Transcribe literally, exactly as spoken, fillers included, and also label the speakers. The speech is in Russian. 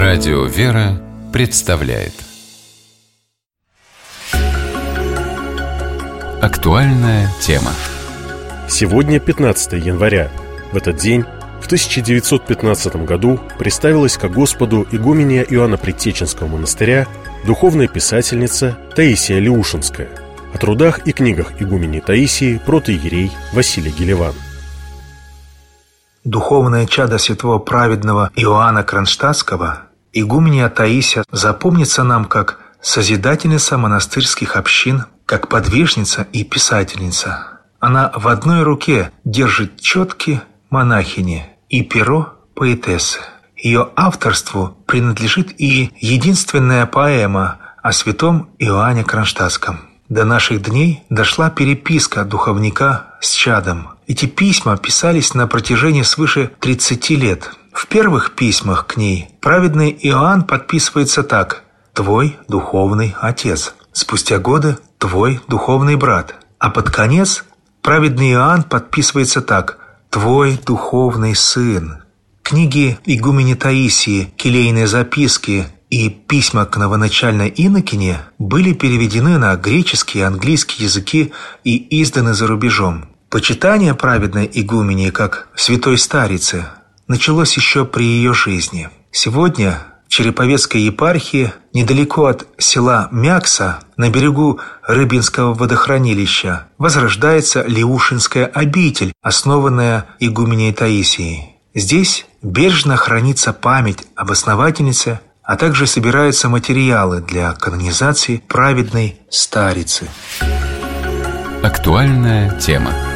Speaker 1: Радио «Вера» представляет актуальная тема.
Speaker 2: Сегодня пятнадцатое января. В этот день, в тысяча девятьсот пятнадцатом году, представилась ко Господу игуменья Иоанна Предтеченского монастыря духовная писательница Таисия Леушинская. О трудах и книгах игумени Таисии протоиерей Василий Гелеван.
Speaker 3: Духовное чадо святого праведного Иоанна Кронштадтского, игуменья Таисия запомнится нам как созидательница монастырских общин, как подвижница и писательница. Она в одной руке держит четки монахини и перо поэтессы. Ее авторству принадлежит и единственная поэма о святом Иоанне Кронштадтском. До наших дней дошла переписка духовника с чадом. Эти письма писались на протяжении свыше тридцати лет. В первых письмах к ней праведный Иоанн подписывается так: «Твой духовный отец». Спустя годы «Твой духовный брат». А под конец праведный Иоанн подписывается так: «Твой духовный сын». Книги игумени Таисии, келейные записки и письма к новоначальной инокине были переведены на греческий и английский языки и изданы за рубежом. Почитание праведной игумени как святой старицы началось еще при ее жизни. Сегодня в Череповецкой епархии, недалеко от села Мякса, на берегу Рыбинского водохранилища, возрождается Леушинская обитель, основанная игуменей Таисией. Здесь бережно хранится память об основательнице, а также собираются материалы для канонизации праведной старицы.
Speaker 1: Актуальная тема.